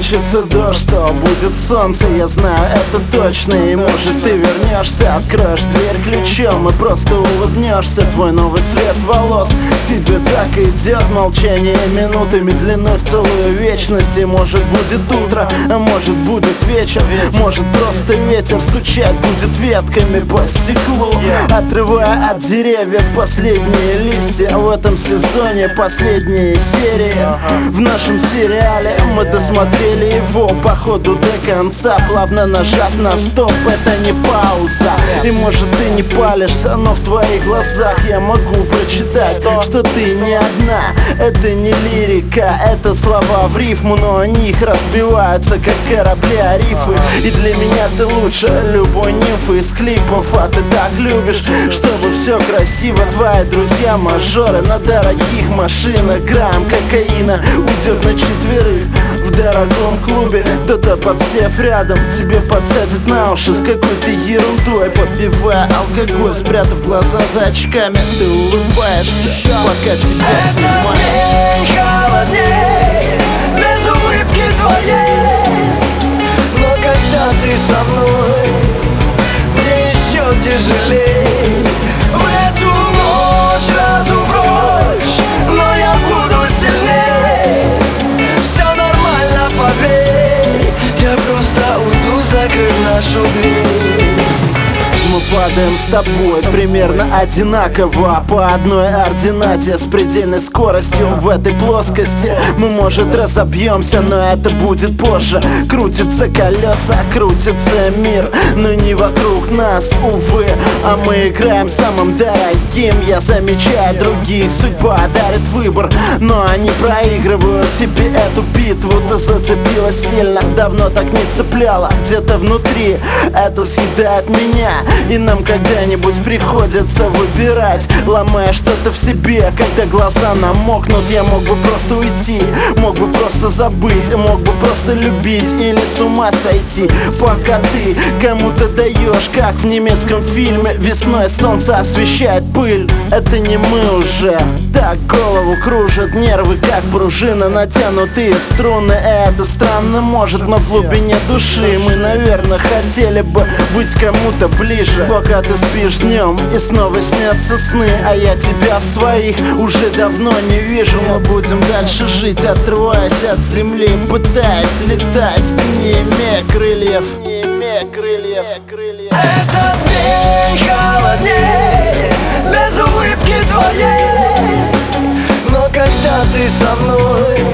кончится дождь, то будет солнце, я знаю это точно. И может ты вернешься, откроешь дверь ключом и просто улыбнешься. Твой новый цвет волос тебе так идет, молчание минутами длиной в целую вечность. И может будет утро, а может будет вечер, может просто ветер стучать будет ветками по стеклу, отрывая от деревьев последние листья. В этом сезоне последние серии в нашем сериале. Мы досмотрели его по ходу до конца, плавно нажав на стоп, это не пауза. И может ты не палишься, но в твоих глазах я могу прочитать, что ты не одна. Это не лирика, это слова в рифму, но о них разбиваются как корабли о рифы. И для меня ты лучше любой нимфы из клипов, а ты так любишь, чтобы все красиво. Твои друзья мажоры на дорогих машинах, грамм кокаина уйдет на четверых в дорогом клубе. Кто-то, подсев рядом, тебе подсадит на уши с какой-то ерундой, подпевая алкоголь, спрятав глаза за очками. Ты улыбаешься, пока тебя снимают. Этот день холодней без улыбки твоей, но когда ты со мной, мне еще тяжелей. В эту ночь разум прочь, но я буду сильней. Все нормально, поверь, я просто уйду, закрыв нашу дверь. Мы падаем с тобой примерно одинаково по одной ординате, с предельной скоростью в этой плоскости. Мы, может, разобьемся, но это будет позже. Крутятся колеса, крутится мир, но не вокруг нас, увы. А мы играем самым дорогим. Я замечаю других, судьба дарит выбор, но они проигрывают тебе эту битву. Ты зацепила сильно, давно так не цепляла. Где-то внутри это съедает меня, и нам когда-нибудь приходится выбирать, ломая что-то в себе. Когда глаза намокнут, я мог бы просто уйти, мог бы просто забыть, мог бы просто любить или с ума сойти. Пока ты кому-то даешь, как в немецком фильме, весной солнце освещает пыль. Это не мы уже. Так голову кружат нервы, как пружина, натянутые струны. Это странно, может, но в глубине души мы, наверное, хотели бы быть кому-то ближе. Пока ты спишь днем и снова снятся сны, а я тебя в своих уже давно не вижу. Мы будем дальше жить, отрываясь от земли, пытаясь летать, не имея крыльев, не имея крыльев. Этот день холодней без улыбки твоей, но когда ты со мной,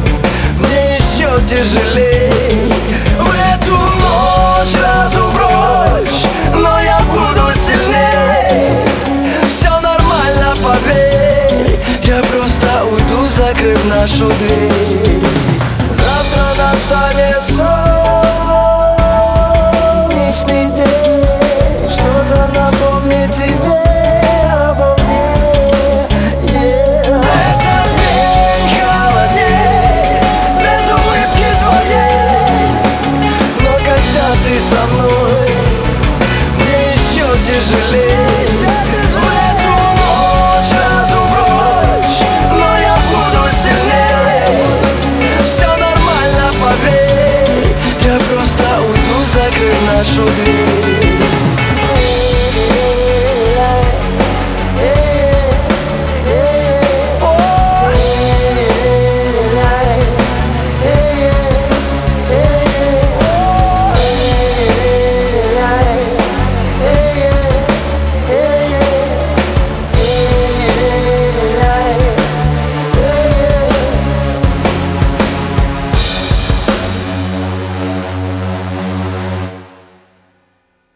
мне еще тяжелей. В эту ночь разум прочь, но я буду сильней. Все нормально, поверь, я просто уйду, закрыв нашу дверь. Завтра настанет солнечный день, что-то напомнит тебе обо мне. Этот день холодней без улыбки твоей, но когда ты со мной, мне еще тяжелей. В эту ночь разум прочь, но я буду сильней. Все нормально, поверь, я просто уйду, закрыв нашу дверь.